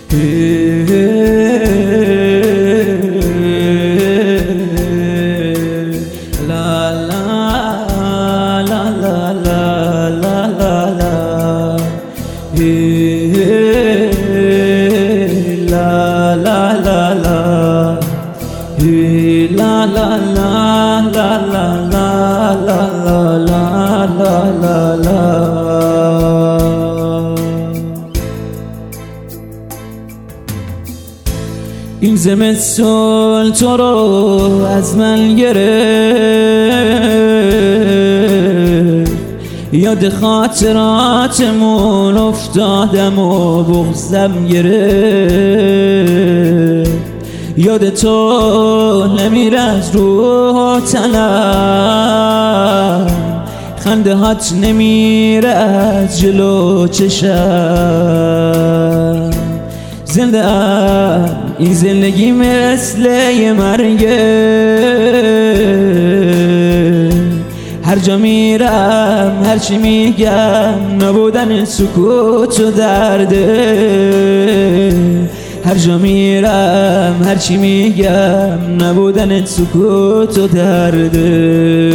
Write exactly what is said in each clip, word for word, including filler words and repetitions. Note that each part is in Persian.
لا لا لا لا لا لا لا لا لا لا لا لا لا لا لا لا لا لا لا لا. این زمستون تو رو از من گرفت، یاد خاطراتمون افتادم و بغضم گرفت، یاد تو نمیره از رو تنم، خنده هات نمیره از جلو چشم. زنده ام این زندگی مثل یه مرگه، هر جا میرم هرچی میگم نبودن سکوت و درده، هر جا میرم هرچی میگم نبودن سکوت و درده.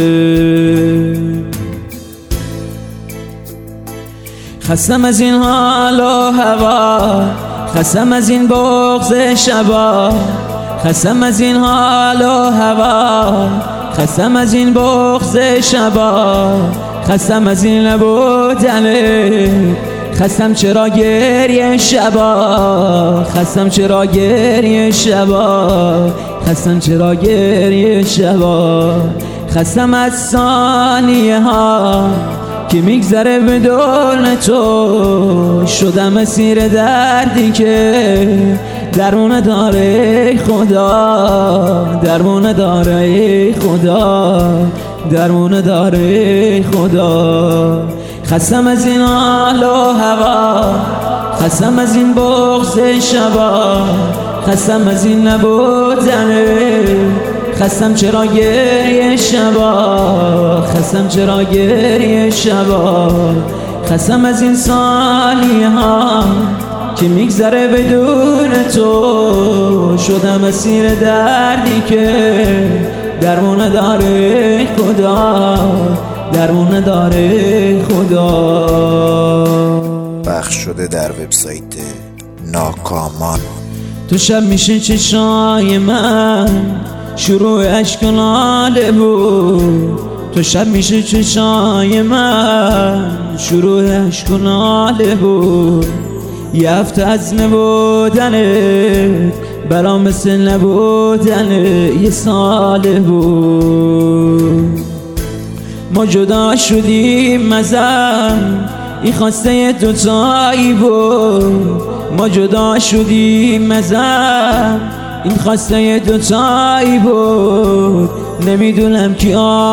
خستم از این حال و هوا، خستم از این بغض شبا، خستم از این حال و هوا، خستم از این بغض شبا، خستم از این نبودنه، خستم چرا گریه شبا، خستم چرا گریه شبا، خستم چرا گریه شبا، خستم از ثانیه ها که میگذره بدون تو، شدم اسیر دردی که درمون داره خدا، درمون داره خدا، درمون داره خدا. خستم از این حال و هوا، خستم از این بغض شبا، خستم از این نبودنه، خستم چرا گریه شبا، خستم چرا گریه شبا، خستم از این ثانیه ها که میگذره بدون تو، شدم اسیر دردی که درمون داره خدا، درمون داره خدا. پخش شده در وبسایت ناکامان. تو شب میشه چشای من شروع اشک و ناله بود، تو شب میشه چشای من شروع اشک و ناله بود، یه هفته از نبودنت برام مثل نبودن یه ساله بود. ما جدا شدیم مزم این خواسته دوتایی بود، ما جدا شدیم مزم این خواسته دوتایی بود. نمیدونم کی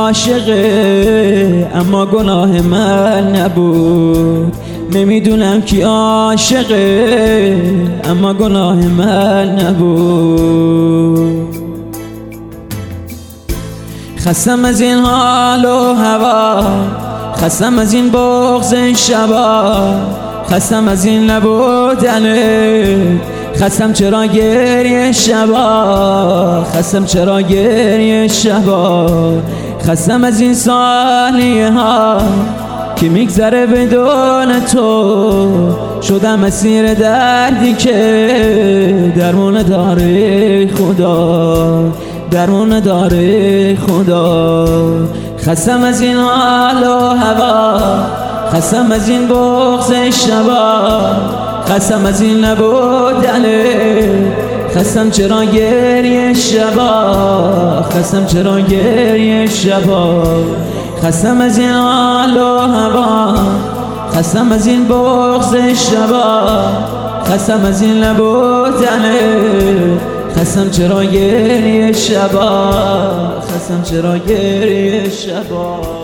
عاشقه اما گناه من نبود، نمیدونم کی عاشقه اما گناه من نبود. خستم از این حال و هوا، خستم از این بغض شبا، خستم از این نبودنه، خستم چرا گریه شبا، خستم چرا گریه شبا، خستم از این ثانیه ها که میگذره بدون تو، شدم اسیر دردی که درمون داره خدا، درمون داره خدا. خستم از این حال و هوا، خستم از این بغض شبا، خستم از این نبودنه، خستم چرا گریه شبا، خستم چرا گریه شبا، خستم از این حال و هوا، خستم از این بغض شبا، خستم از این نبودنه، خستم چرا گریه شبا، خستم چرا گریه شبا.